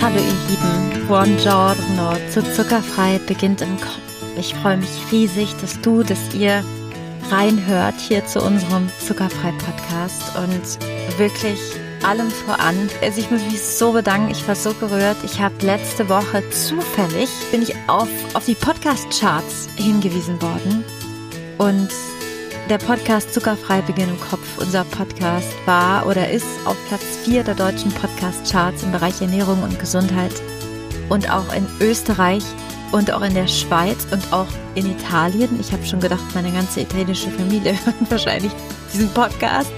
Hallo ihr Lieben, buongiorno, zu Zuckerfrei beginnt im Kopf. Ich freue mich riesig, dass ihr reinhört hier zu unserem Zuckerfrei-Podcast und wirklich allem voran. Also ich muss mich so bedanken, ich war so gerührt. Ich habe letzte Woche zufällig, bin ich auf die Podcast-Charts hingewiesen worden und der Podcast Zuckerfrei beginnt im Kopf, unser Podcast war oder ist auf Platz 4 der deutschen Podcast-Charts im Bereich Ernährung und Gesundheit und auch in Österreich und auch in der Schweiz und auch in Italien. Ich habe schon gedacht, meine ganze italienische Familie hört wahrscheinlich diesen Podcast.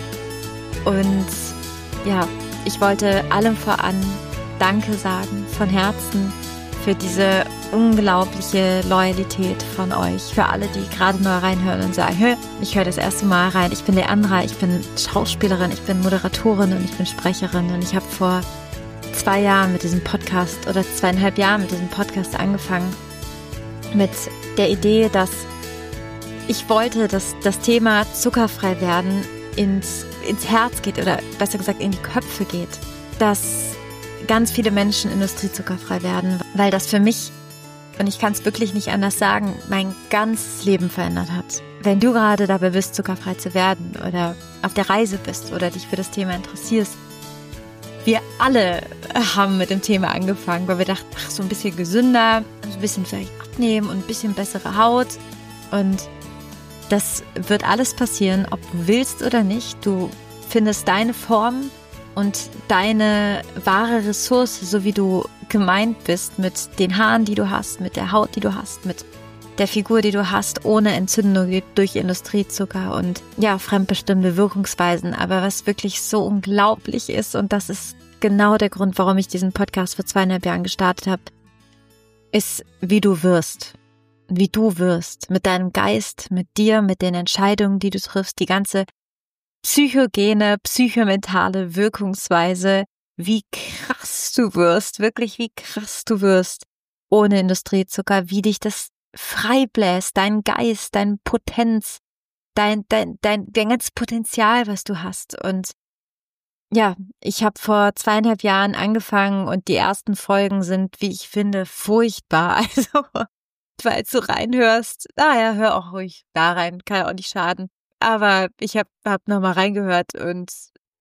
Und ja, ich wollte allem voran Danke sagen von Herzen für diese unglaubliche Loyalität von euch, für alle, die gerade neu reinhören und sagen, ich höre das erste Mal rein, ich bin Leandra, ich bin Schauspielerin, ich bin Moderatorin und ich bin Sprecherin und ich habe vor 2 Jahren mit diesem Podcast oder 2,5 Jahren mit diesem Podcast angefangen mit der Idee, dass ich wollte, dass das Thema zuckerfrei werden ins Herz geht oder besser gesagt in die Köpfe geht, dass ganz viele Menschen industriezuckerfrei werden, weil das für mich, und ich kann es wirklich nicht anders sagen, mein ganzes Leben verändert hat. Wenn du gerade dabei bist, zuckerfrei zu werden oder auf der Reise bist oder dich für das Thema interessierst, wir alle haben mit dem Thema angefangen, weil wir dachten, so ein bisschen gesünder, ein bisschen vielleicht abnehmen und ein bisschen bessere Haut. Und das wird alles passieren, ob du willst oder nicht. Du findest deine Form und deine wahre Ressource, so wie du gemeint bist, mit den Haaren, die du hast, mit der Haut, die du hast, mit der Figur, die du hast, ohne Entzündung durch Industriezucker und ja, fremdbestimmte Wirkungsweisen. Aber was wirklich so unglaublich ist, und das ist genau der Grund, warum ich diesen Podcast vor 2,5 Jahren gestartet habe, ist, wie du wirst. Wie du wirst. Mit deinem Geist, mit dir, mit den Entscheidungen, die du triffst, die ganze psychogene, psychomentale Wirkungsweise, wie krass du wirst, wirklich wie krass du wirst ohne Industriezucker, wie dich das frei bläst, dein Geist, deine Potenz, dein ganzes Potenzial, was du hast. Und ja, ich habe vor 2,5 Jahren angefangen und die ersten Folgen sind, wie ich finde, furchtbar. Also, falls du reinhörst, hör auch ruhig da rein, kann ja auch nicht schaden. Aber ich hab nochmal reingehört und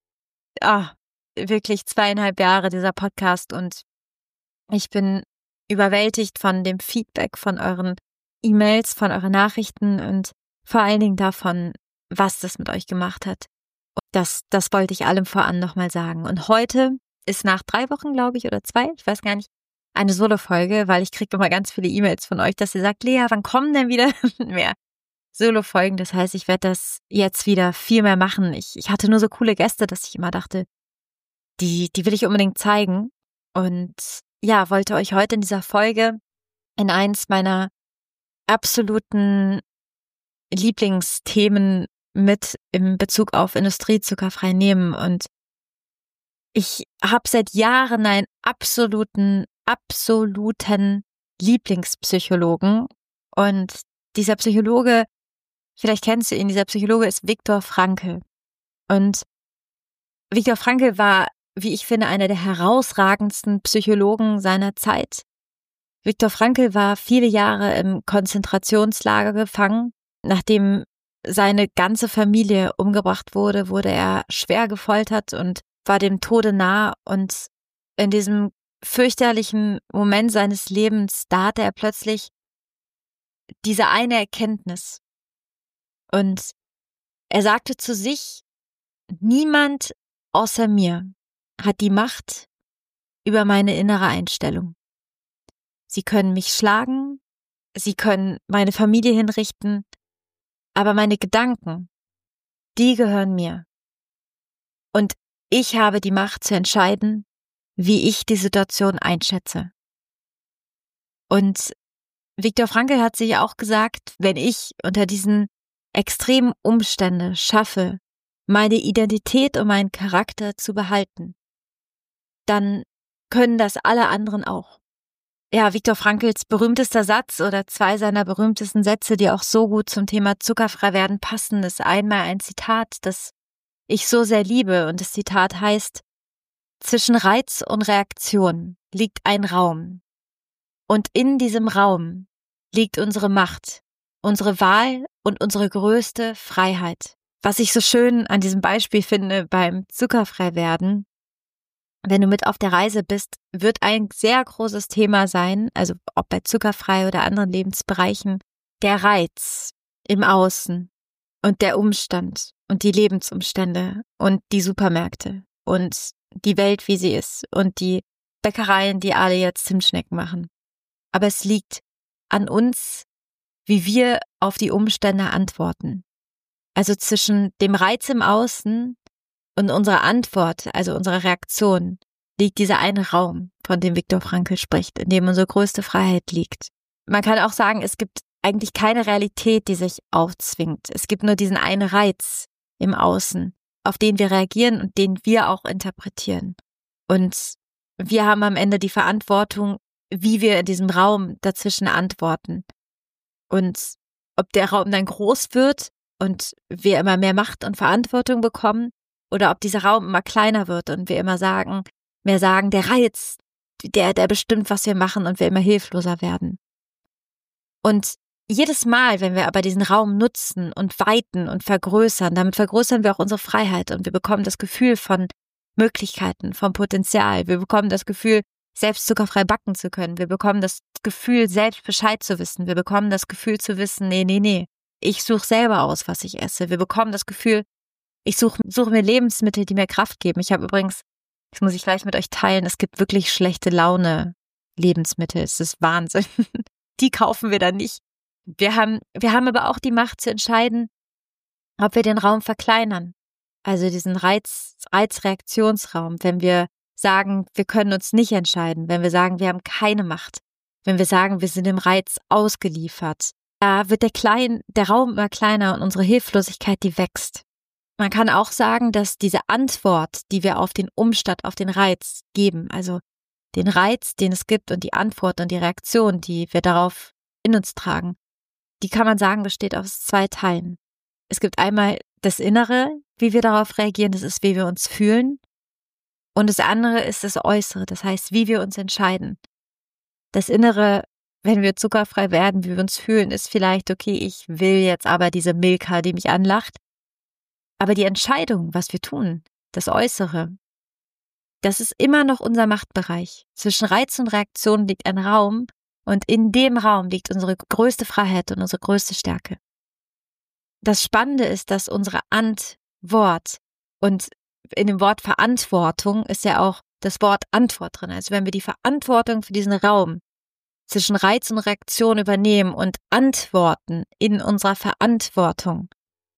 wirklich 2,5 Jahre dieser Podcast und ich bin überwältigt von dem Feedback, von euren E-Mails, von euren Nachrichten und vor allen Dingen davon, was das mit euch gemacht hat. Und das wollte ich allem voran nochmal sagen. Und heute ist nach 3 Wochen, glaube ich, oder 2, ich weiß gar nicht, eine Solo-Folge, weil ich kriege immer ganz viele E-Mails von euch, dass ihr sagt, Lea, wann kommen denn wieder mehr Solo-Folgen? Das heißt, ich werde das jetzt wieder viel mehr machen. Ich hatte nur so coole Gäste, dass ich immer dachte, die will ich unbedingt zeigen. Und ja, wollte euch heute in dieser Folge in eins meiner absoluten Lieblingsthemen mit im Bezug auf Industriezuckerfrei nehmen. Und ich habe seit Jahren einen absoluten Lieblingspsychologen. Und dieser Psychologe, vielleicht kennst du ihn, dieser Psychologe ist Viktor Frankl. Und Viktor Frankl war, wie ich finde, einer der herausragendsten Psychologen seiner Zeit. Viktor Frankl war viele Jahre im Konzentrationslager gefangen. Nachdem seine ganze Familie umgebracht wurde, wurde er schwer gefoltert und war dem Tode nah. Und in diesem fürchterlichen Moment seines Lebens, da hatte er plötzlich diese eine Erkenntnis. Und er sagte zu sich, niemand außer mir hat die Macht über meine innere Einstellung. Sie können mich schlagen, sie können meine Familie hinrichten, aber meine Gedanken, die gehören mir. Und ich habe die Macht zu entscheiden, wie ich die Situation einschätze. Und Viktor Frankl hat sich auch gesagt, wenn ich unter diesen extremen Umständen schaffe, meine Identität und meinen Charakter zu behalten, dann können das alle anderen auch. Ja, Viktor Frankls berühmtester Satz oder 2 seiner berühmtesten Sätze, die auch so gut zum Thema zuckerfrei werden passen, ist einmal ein Zitat, das ich so sehr liebe und das Zitat heißt, zwischen Reiz und Reaktion liegt ein Raum. Und in diesem Raum liegt unsere Macht, unsere Wahl und unsere größte Freiheit. Was ich so schön an diesem Beispiel finde beim Zuckerfreiwerden: Wenn du mit auf der Reise bist, wird ein sehr großes Thema sein, also ob bei Zuckerfrei oder anderen Lebensbereichen, der Reiz im Außen und der Umstand und die Lebensumstände und die Supermärkte und die Welt, wie sie ist und die Bäckereien, die alle jetzt Zimtschnecken machen. Aber es liegt an uns, wie wir auf die Umstände antworten. Also zwischen dem Reiz im Außen und unserer Antwort, also unserer Reaktion, liegt dieser eine Raum, von dem Viktor Frankl spricht, in dem unsere größte Freiheit liegt. Man kann auch sagen, es gibt eigentlich keine Realität, die sich aufzwingt. Es gibt nur diesen einen Reiz im Außen, auf den wir reagieren und den wir auch interpretieren. Und wir haben am Ende die Verantwortung, wie wir in diesem Raum dazwischen antworten. Und ob der Raum dann groß wird und wir immer mehr Macht und Verantwortung bekommen, oder ob dieser Raum immer kleiner wird und wir immer mehr sagen, der Reiz, der bestimmt, was wir machen, und wir immer hilfloser werden. Und jedes Mal, wenn wir aber diesen Raum nutzen und weiten und vergrößern, damit vergrößern wir auch unsere Freiheit und wir bekommen das Gefühl von Möglichkeiten, vom Potenzial. Wir bekommen das Gefühl, selbst zuckerfrei backen zu können. Wir bekommen das Gefühl, selbst Bescheid zu wissen. Wir bekommen das Gefühl zu wissen, nee, ich suche selber aus, was ich esse. Wir bekommen das Gefühl, ich suche mir Lebensmittel, die mir Kraft geben. Ich habe übrigens, das muss ich gleich mit euch teilen, es gibt wirklich schlechte Laune Lebensmittel. Es ist Wahnsinn. Die kaufen wir dann nicht. Wir haben aber auch die Macht zu entscheiden, ob wir den Raum verkleinern. Also diesen Reizreaktionsraum, wenn wir sagen, wir können uns nicht entscheiden, wenn wir sagen, wir haben keine Macht, wenn wir sagen, wir sind dem Reiz ausgeliefert. Da wird der Raum immer kleiner und unsere Hilflosigkeit, die wächst. Man kann auch sagen, dass diese Antwort, die wir auf den Umstand, auf den Reiz geben, also den Reiz, den es gibt, und die Antwort und die Reaktion, die wir darauf in uns tragen, die kann man sagen, besteht aus 2 Teilen. Es gibt einmal das Innere, wie wir darauf reagieren, das ist, wie wir uns fühlen. Und das andere ist das Äußere, das heißt, wie wir uns entscheiden. Das Innere, wenn wir zuckerfrei werden, wie wir uns fühlen, ist vielleicht, okay, ich will jetzt aber diese Milka, die mich anlacht. Aber die Entscheidung, was wir tun, das Äußere, das ist immer noch unser Machtbereich. Zwischen Reiz und Reaktion liegt ein Raum und in dem Raum liegt unsere größte Freiheit und unsere größte Stärke. Das Spannende ist, dass unsere Antwort, und in dem Wort Verantwortung ist ja auch das Wort Antwort drin. Also wenn wir die Verantwortung für diesen Raum zwischen Reiz und Reaktion übernehmen und antworten in unserer Verantwortung,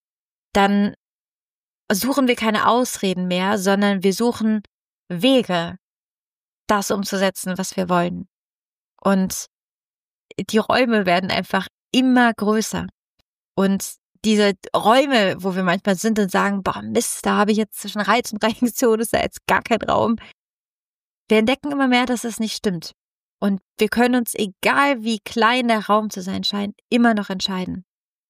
dann suchen wir keine Ausreden mehr, sondern wir suchen Wege, das umzusetzen, was wir wollen. Und die Räume werden einfach immer größer. Und diese Räume, wo wir manchmal sind und sagen, boah, Mist, da habe ich jetzt zwischen Reiz und Reaktion, ist da jetzt gar kein Raum. Wir entdecken immer mehr, dass es nicht stimmt. Und wir können uns, egal wie klein der Raum zu sein scheint, immer noch entscheiden.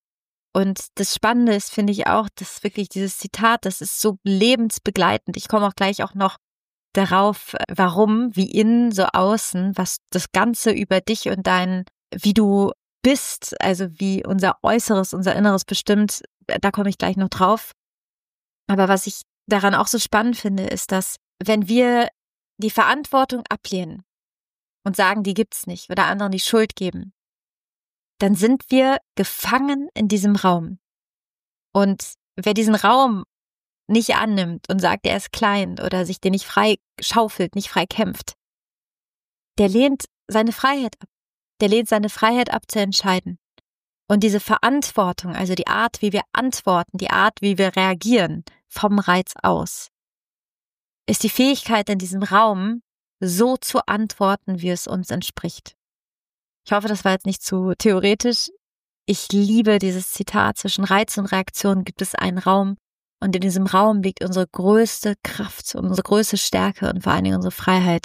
Und das Spannende ist, finde ich auch, dass wirklich dieses Zitat, das ist so lebensbegleitend. Ich komme auch gleich auch noch darauf, warum, wie innen, so außen, was das Ganze über dich und wie du bist, also wie unser Äußeres, unser Inneres bestimmt, da komme ich gleich noch drauf. Aber was ich daran auch so spannend finde, ist, dass wenn wir die Verantwortung ablehnen und sagen, die gibt's nicht, oder anderen die Schuld geben, dann sind wir gefangen in diesem Raum. Und wer diesen Raum nicht annimmt und sagt, er ist klein oder sich den nicht frei schaufelt, nicht frei kämpft, der lehnt seine Freiheit ab. Der lehnt seine Freiheit ab, zu entscheiden. Und diese Verantwortung, also die Art, wie wir antworten, die Art, wie wir reagieren vom Reiz aus, ist die Fähigkeit, in diesem Raum so zu antworten, wie es uns entspricht. Ich hoffe, das war jetzt nicht zu theoretisch. Ich liebe dieses Zitat, zwischen Reiz und Reaktion gibt es einen Raum, und in diesem Raum liegt unsere größte Kraft, unsere größte Stärke und vor allen Dingen unsere Freiheit.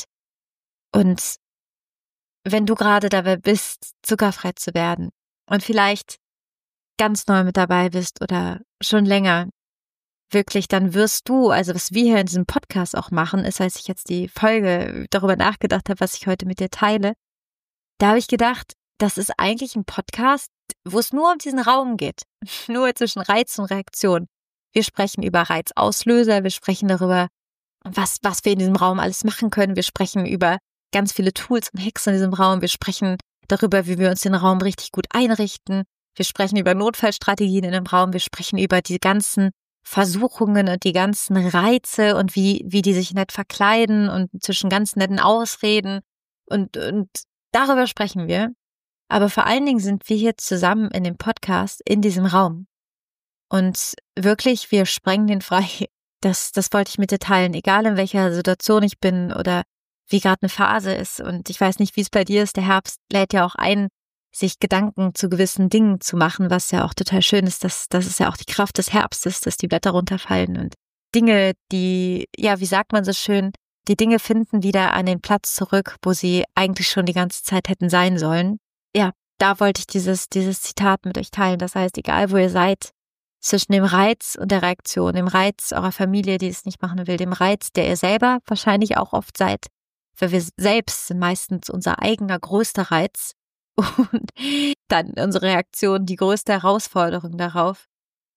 Und wenn du gerade dabei bist, zuckerfrei zu werden und vielleicht ganz neu mit dabei bist oder schon länger, wirklich, dann wirst du, also was wir hier in diesem Podcast auch machen, ist, als ich jetzt die Folge darüber nachgedacht habe, was ich heute mit dir teile, da habe ich gedacht, das ist eigentlich ein Podcast, wo es nur um diesen Raum geht, nur zwischen Reiz und Reaktion. Wir sprechen über Reizauslöser, wir sprechen darüber, was wir in diesem Raum alles machen können. Wir sprechen über ganz viele Tools und Hacks in diesem Raum. Wir sprechen darüber, wie wir uns den Raum richtig gut einrichten. Wir sprechen über Notfallstrategien in dem Raum. Wir sprechen über die ganzen Versuchungen und die ganzen Reize und wie die sich nett verkleiden und zwischen ganz netten Ausreden. Und darüber sprechen wir. Aber vor allen Dingen sind wir hier zusammen in dem Podcast in diesem Raum. Und wirklich, wir sprengen den frei. Das wollte ich mit dir teilen, egal in welcher Situation ich bin oder wie gerade eine Phase ist. Und ich weiß nicht, wie es bei dir ist. Der Herbst lädt ja auch ein, sich Gedanken zu gewissen Dingen zu machen, was ja auch total schön ist. Das ist ja auch die Kraft des Herbstes, dass die Blätter runterfallen und Dinge, die, ja, wie sagt man so schön, die Dinge finden wieder an den Platz zurück, wo sie eigentlich schon die ganze Zeit hätten sein sollen. Ja, da wollte ich dieses Zitat mit euch teilen. Das heißt, egal wo ihr seid, zwischen dem Reiz und der Reaktion, dem Reiz eurer Familie, die es nicht machen will, dem Reiz, der ihr selber wahrscheinlich auch oft seid, weil wir selbst sind meistens unser eigener größter Reiz und dann unsere Reaktion die größte Herausforderung darauf.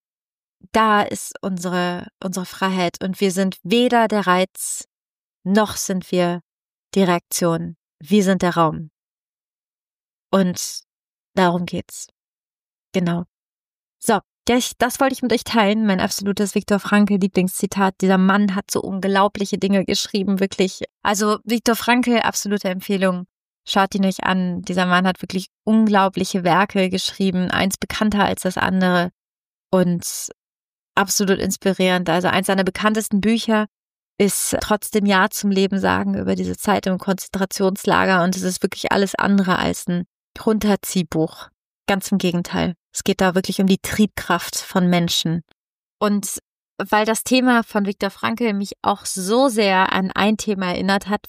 Da ist unsere Freiheit und wir sind weder der Reiz, noch sind wir die Reaktion. Wir sind der Raum. Und darum geht's. Genau. So. Das wollte ich mit euch teilen, mein absolutes Viktor Frankl Lieblingszitat. Dieser Mann hat so unglaubliche Dinge geschrieben, wirklich. Also Viktor Frankl, absolute Empfehlung. Schaut ihn euch an. Dieser Mann hat wirklich unglaubliche Werke geschrieben, eins bekannter als das andere und absolut inspirierend. Also eins seiner bekanntesten Bücher ist Trotzdem Ja zum Leben sagen über diese Zeit im Konzentrationslager und es ist wirklich alles andere als ein Runterziehbuch. Ganz im Gegenteil. Es geht da wirklich um die Triebkraft von Menschen. Und weil das Thema von Viktor Frankl mich auch so sehr an ein Thema erinnert hat,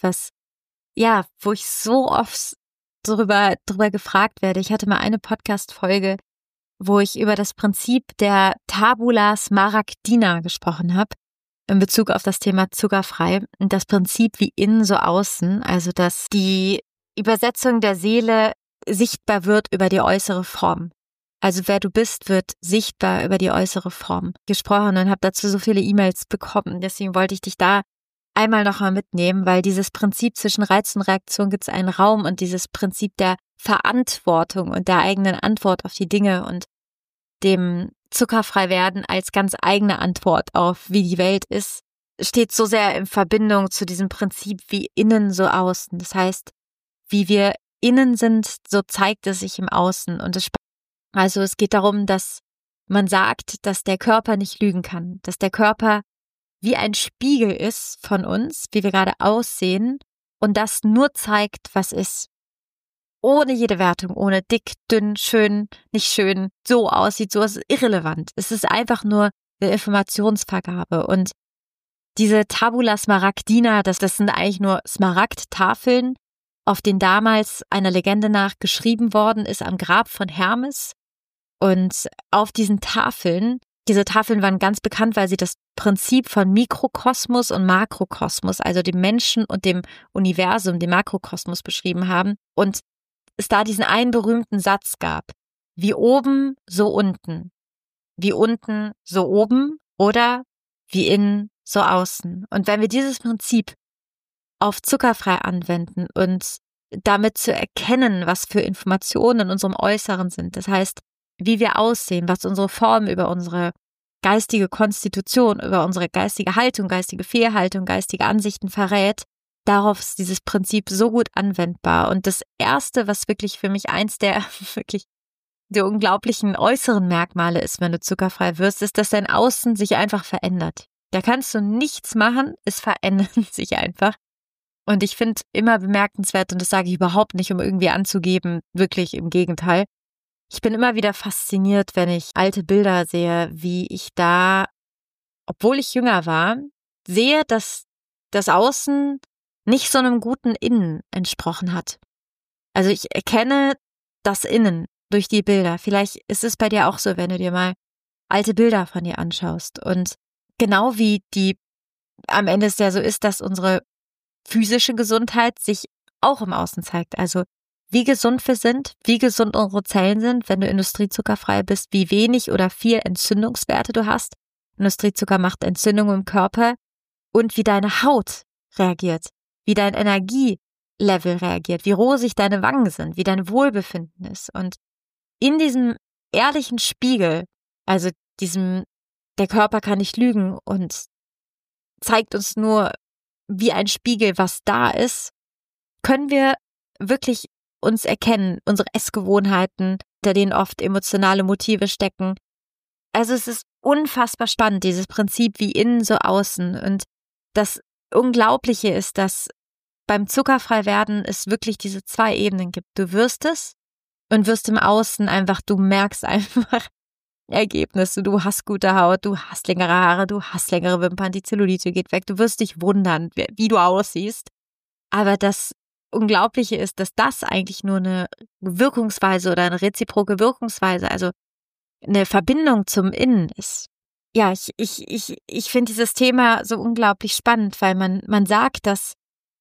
wo ich so oft drüber gefragt werde. Ich hatte mal eine Podcast-Folge, wo ich über das Prinzip der Tabula Smaragdina gesprochen habe, in Bezug auf das Thema zuckerfrei. Und das Prinzip wie innen so außen, also dass die Übersetzung der Seele sichtbar wird über die äußere Form. Also wer du bist, wird sichtbar über die äußere Form gesprochen und habe dazu so viele E-Mails bekommen. Deswegen wollte ich dich da einmal nochmal mitnehmen, weil dieses Prinzip zwischen Reiz und Reaktion gibt es einen Raum und dieses Prinzip der Verantwortung und der eigenen Antwort auf die Dinge und dem Zuckerfreiwerden als ganz eigene Antwort auf, wie die Welt ist, steht so sehr in Verbindung zu diesem Prinzip wie innen so außen. Das heißt, wie wir innen sind, so zeigt es sich im Außen. Und es geht darum, dass man sagt, dass der Körper nicht lügen kann, dass der Körper wie ein Spiegel ist von uns, wie wir gerade aussehen und das nur zeigt, was ist. Ohne jede Wertung, ohne dick, dünn, schön, nicht schön, so aussieht, so ist irrelevant. Es ist einfach nur eine Informationsvergabe. Und diese Tabula Smaragdina, das sind eigentlich nur Smaragdtafeln, auf denen damals einer Legende nach geschrieben worden ist am Grab von Hermes. Und auf diesen Tafeln, diese Tafeln waren ganz bekannt, weil sie das Prinzip von Mikrokosmos und Makrokosmos, also dem Menschen und dem Universum, dem Makrokosmos beschrieben haben. Und es da diesen einen berühmten Satz gab, wie oben, so unten, wie unten, so oben oder wie innen, so außen. Und wenn wir dieses Prinzip auf zuckerfrei anwenden und damit zu erkennen, was für Informationen in unserem Äußeren sind, das heißt, wie wir aussehen, was unsere Form über unsere geistige Konstitution, über unsere geistige Haltung, geistige Fehlhaltung, geistige Ansichten verrät, darauf ist dieses Prinzip so gut anwendbar. Und das Erste, was wirklich für mich eins der wirklich der unglaublichen äußeren Merkmale ist, wenn du zuckerfrei wirst, ist, dass dein Außen sich einfach verändert. Da kannst du nichts machen, es verändert sich einfach. Und ich finde immer bemerkenswert, und das sage ich überhaupt nicht, um irgendwie anzugeben, wirklich im Gegenteil. Ich bin immer wieder fasziniert, wenn ich alte Bilder sehe, wie ich da, obwohl ich jünger war, sehe, dass das Außen nicht so einem guten Innen entsprochen hat. Also ich erkenne das Innen durch die Bilder. Vielleicht ist es bei dir auch so, wenn du dir mal alte Bilder von dir anschaust. Und genau wie am Ende es ja so ist, dass unsere physische Gesundheit sich auch im Außen zeigt. Also wie gesund wir sind, wie gesund unsere Zellen sind, wenn du industriezuckerfrei bist, wie wenig oder viel Entzündungswerte du hast. Industriezucker macht Entzündungen im Körper und wie deine Haut reagiert, wie dein Energielevel reagiert, wie rosig deine Wangen sind, wie dein Wohlbefinden ist. Und in diesem ehrlichen Spiegel, also der Körper kann nicht lügen und zeigt uns nur wie ein Spiegel, was da ist, können wir wirklich uns erkennen, unsere Essgewohnheiten, hinter denen oft emotionale Motive stecken. Also es ist unfassbar spannend, dieses Prinzip wie innen so außen. Und das Unglaubliche ist, dass beim Zuckerfreiwerden es wirklich diese 2 Ebenen gibt. Du wirst es und wirst im Außen einfach, du merkst einfach Ergebnisse, du hast gute Haut, du hast längere Haare, du hast längere Wimpern, die Zellulite geht weg, du wirst dich wundern, wie du aussiehst. Aber das Unglaubliche ist, dass das eigentlich nur eine Wirkungsweise oder eine reziproke Wirkungsweise, also eine Verbindung zum Innen ist. Ja, ich finde dieses Thema so unglaublich spannend, weil man sagt, dass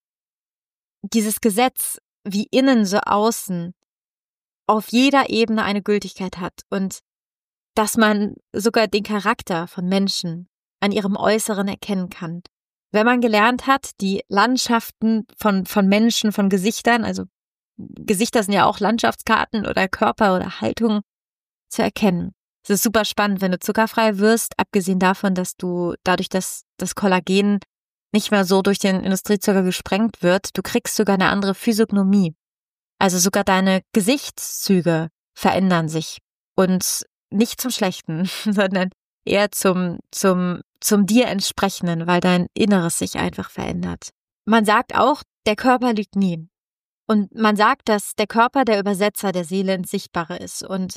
dieses Gesetz wie innen so außen auf jeder Ebene eine Gültigkeit hat und dass man sogar den Charakter von Menschen an ihrem Äußeren erkennen kann. Wenn man gelernt hat, die Landschaften von Menschen, von Gesichtern, also Gesichter sind ja auch Landschaftskarten oder Körper oder Haltung, zu erkennen. Es ist super spannend, wenn du zuckerfrei wirst, abgesehen davon, dass du dadurch, dass das Kollagen nicht mehr so durch den Industriezucker gesprengt wird, du kriegst sogar eine andere Physiognomie. Also sogar deine Gesichtszüge verändern sich und nicht zum Schlechten, sondern eher zum dir entsprechenden, weil dein Inneres sich einfach verändert. Man sagt auch, der Körper lügt nie. Und man sagt, dass der Körper der Übersetzer der Seele ins Sichtbare ist. Und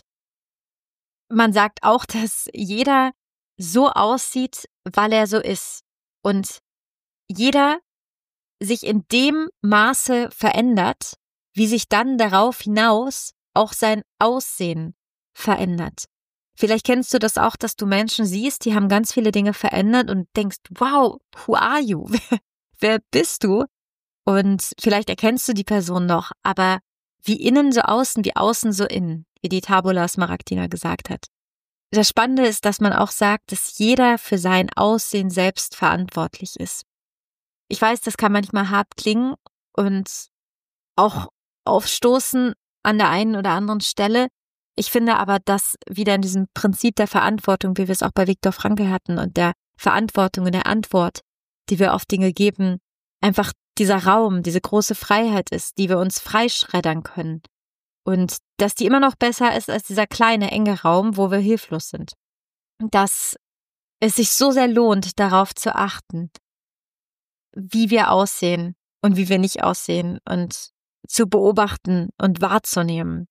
man sagt auch, dass jeder so aussieht, weil er so ist. Und jeder sich in dem Maße verändert, wie sich dann darauf hinaus auch sein Aussehen verändert. Vielleicht kennst du das auch, dass du Menschen siehst, die haben ganz viele Dinge verändert und denkst, wow, who are you? Wer bist du? Und vielleicht erkennst du die Person noch, aber wie innen so außen, wie außen so innen, wie die Tabula Smaragdina gesagt hat. Das Spannende ist, dass man auch sagt, dass jeder für sein Aussehen selbst verantwortlich ist. Ich weiß, das kann manchmal hart klingen und auch aufstoßen an der einen oder anderen Stelle. Ich finde aber, dass wieder in diesem Prinzip der Verantwortung, wie wir es auch bei Viktor Frankl hatten, und der Verantwortung und der Antwort, die wir auf Dinge geben, einfach dieser Raum, diese große Freiheit ist, die wir uns freischreddern können. Und dass die immer noch besser ist als dieser kleine, enge Raum, wo wir hilflos sind. Dass es sich so sehr lohnt, darauf zu achten, wie wir aussehen und wie wir nicht aussehen und zu beobachten und wahrzunehmen.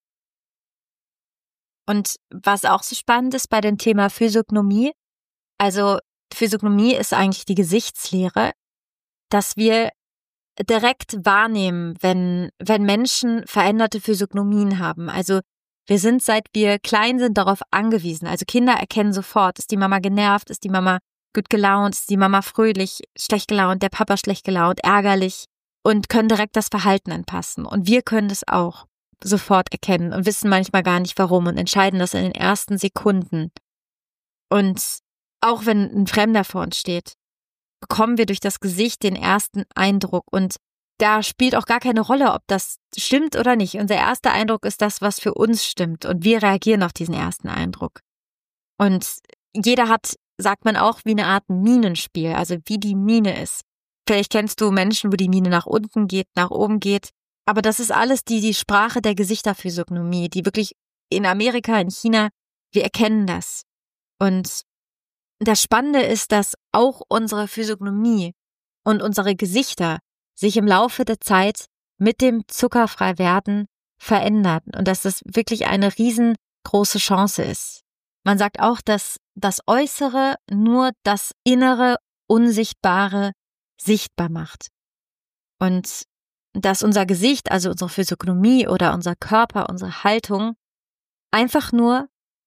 Und was auch so spannend ist bei dem Thema Physiognomie, also Physiognomie ist eigentlich die Gesichtslehre, dass wir direkt wahrnehmen, wenn Menschen veränderte Physiognomien haben. Also wir sind, seit wir klein sind, darauf angewiesen. Also Kinder erkennen sofort, ist die Mama genervt, ist die Mama gut gelaunt, ist die Mama fröhlich, schlecht gelaunt, der Papa schlecht gelaunt, ärgerlich und können direkt das Verhalten anpassen. Und wir können das auch sofort erkennen und wissen manchmal gar nicht warum und entscheiden das in den ersten Sekunden. Und auch wenn ein Fremder vor uns steht, bekommen wir durch das Gesicht den ersten Eindruck und da spielt auch gar keine Rolle, ob das stimmt oder nicht. Unser erster Eindruck ist das, was für uns stimmt und wir reagieren auf diesen ersten Eindruck. Und jeder hat, sagt man auch, wie eine Art Minenspiel, also wie die Mine ist. Vielleicht kennst du Menschen, wo die Mine nach unten geht, nach oben geht, aber das ist alles die Sprache der Gesichterphysiognomie, die wirklich in Amerika, in China, wir erkennen das. Und das Spannende ist, dass auch unsere Physiognomie und unsere Gesichter sich im Laufe der Zeit mit dem Zuckerfreiwerden verändern und dass das wirklich eine riesengroße Chance ist. Man sagt auch, dass das Äußere nur das Innere, Unsichtbare sichtbar macht. Und dass unser Gesicht, also unsere Physiognomie oder unser Körper, unsere Haltung einfach nur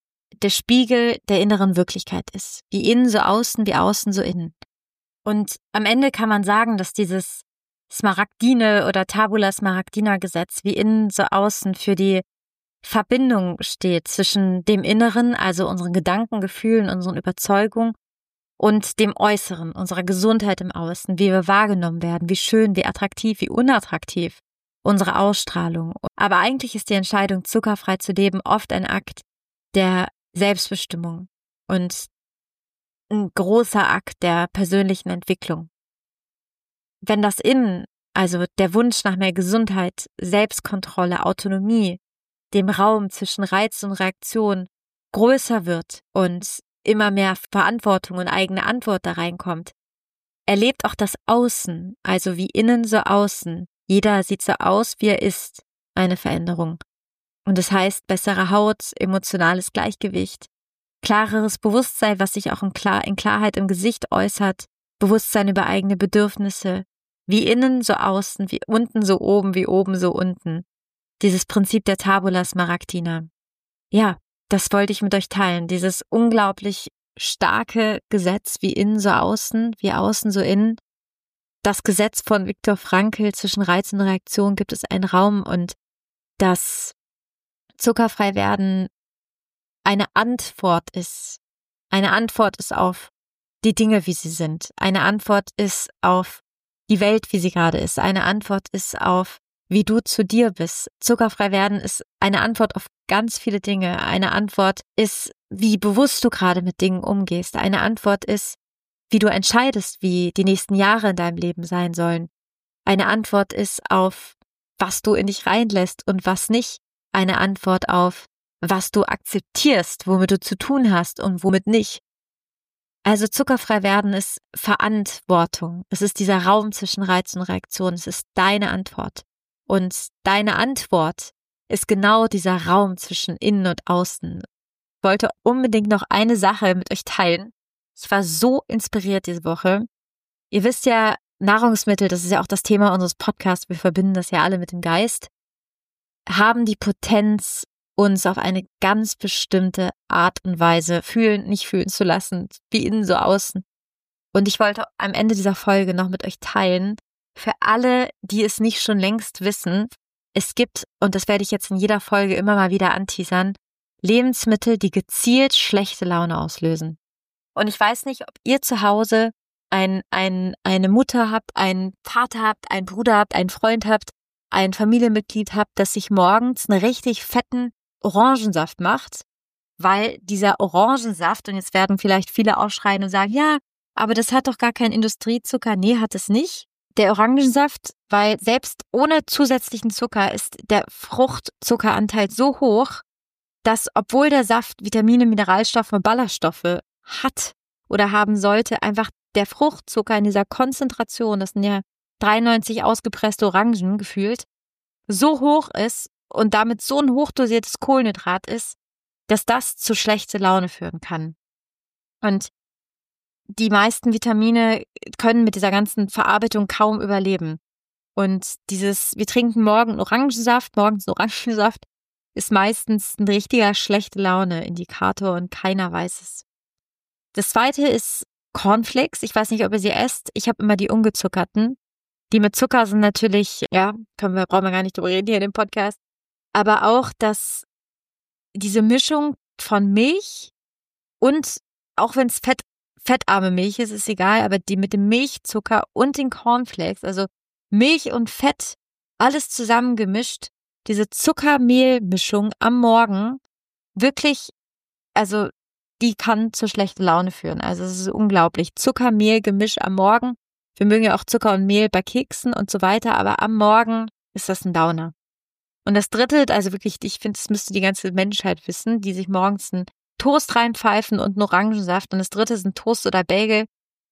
der Spiegel der inneren Wirklichkeit ist. Wie innen so außen, wie außen so innen. Und am Ende kann man sagen, dass dieses Smaragdine oder Tabula Smaragdina Gesetz wie innen so außen für die Verbindung steht zwischen dem Inneren, also unseren Gedanken, Gefühlen, unseren Überzeugungen und dem Äußeren, unserer Gesundheit im Außen, wie wir wahrgenommen werden, wie schön, wie attraktiv, wie unattraktiv unsere Ausstrahlung. Aber eigentlich ist die Entscheidung, zuckerfrei zu leben, oft ein Akt der Selbstbestimmung und ein großer Akt der persönlichen Entwicklung. Wenn das Innen, also der Wunsch nach mehr Gesundheit, Selbstkontrolle, Autonomie, dem Raum zwischen Reiz und Reaktion größer wird und immer mehr Verantwortung und eigene Antwort da reinkommt, erlebt auch das Außen, also wie innen so außen. Jeder sieht so aus, wie er ist, eine Veränderung. Und das heißt bessere Haut, emotionales Gleichgewicht, klareres Bewusstsein, was sich auch in Klarheit im Gesicht äußert, Bewusstsein über eigene Bedürfnisse, wie innen so außen, wie unten so oben, wie oben so unten. Dieses Prinzip der Tabula Smaragdina. Ja, das wollte ich mit euch teilen. Dieses unglaublich starke Gesetz, wie innen so außen, wie außen so innen. Das Gesetz von Viktor Frankl, zwischen Reiz und Reaktion gibt es einen Raum und das zuckerfrei werden eine Antwort ist. Eine Antwort ist auf die Dinge, wie sie sind. Eine Antwort ist auf die Welt, wie sie gerade ist. Eine Antwort ist auf, wie du zu dir bist. Zuckerfrei werden ist eine Antwort auf ganz viele Dinge. Eine Antwort ist, wie bewusst du gerade mit Dingen umgehst. Eine Antwort ist, wie du entscheidest, wie die nächsten Jahre in deinem Leben sein sollen. Eine Antwort ist auf, was du in dich reinlässt und was nicht. Eine Antwort auf, was du akzeptierst, womit du zu tun hast und womit nicht. Also zuckerfrei werden ist Verantwortung. Es ist dieser Raum zwischen Reiz und Reaktion. Es ist deine Antwort. Und deine Antwort ist genau dieser Raum zwischen innen und außen. Ich wollte unbedingt noch eine Sache mit euch teilen. Ich war so inspiriert diese Woche. Ihr wisst ja, Nahrungsmittel, das ist ja auch das Thema unseres Podcasts, wir verbinden das ja alle mit dem Geist, haben die Potenz, uns auf eine ganz bestimmte Art und Weise nicht fühlen zu lassen, wie innen so außen. Und ich wollte am Ende dieser Folge noch mit euch teilen, für alle, die es nicht schon längst wissen, es gibt, und das werde ich jetzt in jeder Folge immer mal wieder anteasern, Lebensmittel, die gezielt schlechte Laune auslösen. Und ich weiß nicht, ob ihr zu Hause eine Mutter habt, einen Vater habt, einen Bruder habt, einen Freund habt, ein Familienmitglied habt, das sich morgens einen richtig fetten Orangensaft macht, weil dieser Orangensaft, und jetzt werden vielleicht viele aufschreien und sagen, ja, aber das hat doch gar keinen Industriezucker. Nee, hat es nicht. Der Orangensaft, weil selbst ohne zusätzlichen Zucker ist der Fruchtzuckeranteil so hoch, dass obwohl der Saft Vitamine, Mineralstoffe und Ballaststoffe hat oder haben sollte, einfach der Fruchtzucker in dieser Konzentration, das sind ja 93 ausgepresste Orangen gefühlt, so hoch ist und damit so ein hochdosiertes Kohlenhydrat ist, dass das zu schlechter Laune führen kann. Und die meisten Vitamine können mit dieser ganzen Verarbeitung kaum überleben. Und wir trinken morgens einen Orangensaft, ist meistens ein richtiger schlechte Laune-Indikator und keiner weiß es. Das zweite ist Cornflakes. Ich weiß nicht, ob ihr sie esst. Ich habe immer die ungezuckerten. Die mit Zucker sind natürlich, ja, brauchen wir gar nicht drüber reden hier in dem Podcast. Aber auch, dass diese Mischung von Milch und, auch wenn es fettarme Milch ist, ist egal, aber die mit dem Milchzucker und den Cornflakes, also Milch und Fett, alles zusammengemischt, diese Zuckermehlmischung am Morgen, wirklich, also die kann zu schlechter Laune führen. Also es ist unglaublich. Zucker-Mehl-Gemisch am Morgen. Wir mögen ja auch Zucker und Mehl bei Keksen und so weiter, aber am Morgen ist das ein Downer. Und das dritte, also wirklich, ich finde, das müsste die ganze Menschheit wissen, die sich morgens einen Toast reinpfeifen und einen Orangensaft. Und das dritte sind Toast oder Bagel,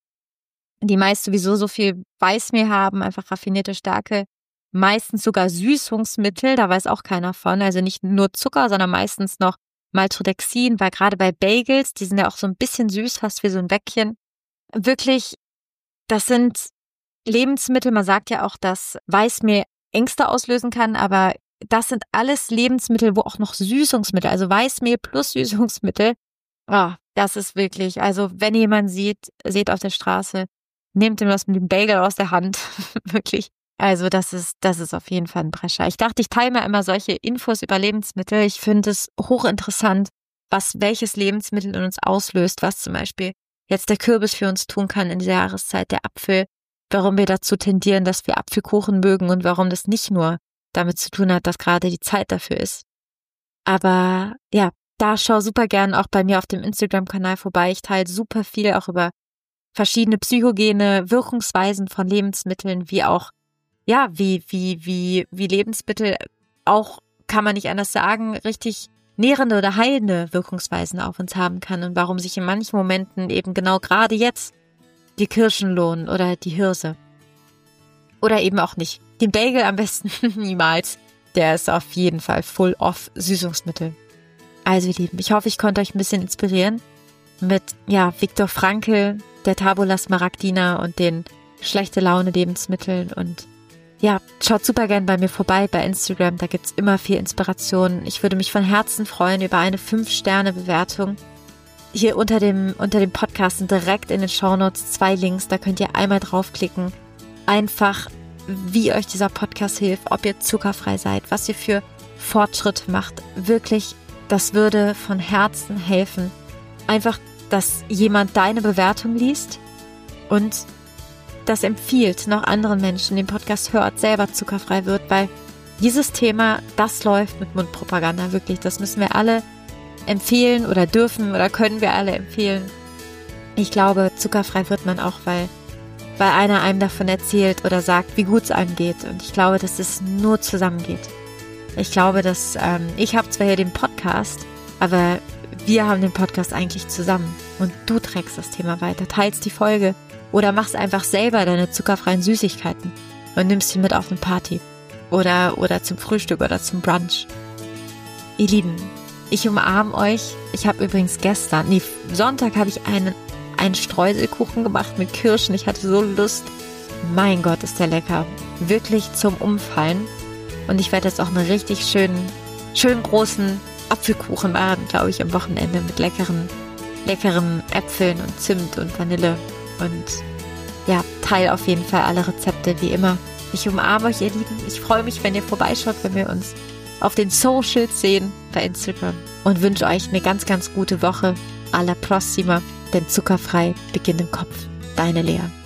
die meist sowieso so viel Weißmehl haben, einfach raffinierte Stärke. Meistens sogar Süßungsmittel, da weiß auch keiner von. Also nicht nur Zucker, sondern meistens noch Maltodexin, weil gerade bei Bagels, die sind ja auch so ein bisschen süß, fast wie so ein Bäckchen. Wirklich, das sind Lebensmittel, man sagt ja auch, dass Weißmehl Ängste auslösen kann, aber das sind alles Lebensmittel, wo auch noch Süßungsmittel, also Weißmehl plus Süßungsmittel. Das ist wirklich, also wenn ihr jemanden seht auf der Straße, nehmt ihm das mit dem Bagel aus der Hand. Wirklich. Also das ist auf jeden Fall ein Brecher. Ich dachte, ich teile mir immer solche Infos über Lebensmittel. Ich finde es hochinteressant, welches Lebensmittel in uns auslöst, was zum Beispiel jetzt der Kürbis für uns tun kann in dieser Jahreszeit, der Apfel, warum wir dazu tendieren, dass wir Apfelkuchen mögen und warum das nicht nur damit zu tun hat, dass gerade die Zeit dafür ist. Aber ja, da schau super gern auch bei mir auf dem Instagram-Kanal vorbei. Ich teile super viel auch über verschiedene psychogene Wirkungsweisen von Lebensmitteln, wie auch, ja, wie Lebensmittel auch, kann man nicht anders sagen, richtig nährende oder heilende Wirkungsweisen auf uns haben kann und warum sich in manchen Momenten eben genau gerade jetzt die Kirschen lohnen oder die Hirse. Oder eben auch nicht. Den Bagel am besten niemals. Der ist auf jeden Fall full of Süßungsmittel. Also ihr Lieben, ich hoffe, ich konnte euch ein bisschen inspirieren mit, Viktor Frankl, der Tabula Smaragdina und den schlechte Laune Lebensmitteln und schaut super gern bei mir vorbei bei Instagram, da gibt's immer viel Inspiration. Ich würde mich von Herzen freuen über eine 5-Sterne-Bewertung. Hier unter dem Podcast sind direkt in den Shownotes 2 Links, da könnt ihr einmal draufklicken. Einfach, wie euch dieser Podcast hilft, ob ihr zuckerfrei seid, was ihr für Fortschritte macht. Wirklich, das würde von Herzen helfen. Einfach, dass jemand deine Bewertung liest und das empfiehlt noch anderen Menschen, den Podcast hört, selber zuckerfrei wird, weil dieses Thema, das läuft mit Mundpropaganda, wirklich. Das müssen wir alle empfehlen oder dürfen oder können wir alle empfehlen. Ich glaube, zuckerfrei wird man auch, weil einer einem davon erzählt oder sagt, wie gut es einem geht. Und ich glaube, dass es nur zusammengeht. Ich glaube, dass ich habe zwar hier den Podcast, aber wir haben den Podcast eigentlich zusammen. Und du trägst das Thema weiter, teilst die Folge oder machst einfach selber deine zuckerfreien Süßigkeiten und nimmst sie mit auf eine Party oder zum Frühstück oder zum Brunch. Ihr Lieben, ich umarme euch. Ich habe übrigens Sonntag habe ich einen Streuselkuchen gemacht mit Kirschen. Ich hatte so Lust. Mein Gott, ist der lecker. Wirklich zum Umfallen. Und ich werde jetzt auch einen richtig schönen großen Apfelkuchen machen, glaube ich, am Wochenende mit leckeren Äpfeln und Zimt und Vanille. Und teile auf jeden Fall alle Rezepte, wie immer. Ich umarme euch, ihr Lieben. Ich freue mich, wenn ihr vorbeischaut, wenn wir uns auf den Socials sehen bei Instagram. Und wünsche euch eine ganz, ganz gute Woche. Alla prossima, denn zuckerfrei beginnt im Kopf. Deine Lea.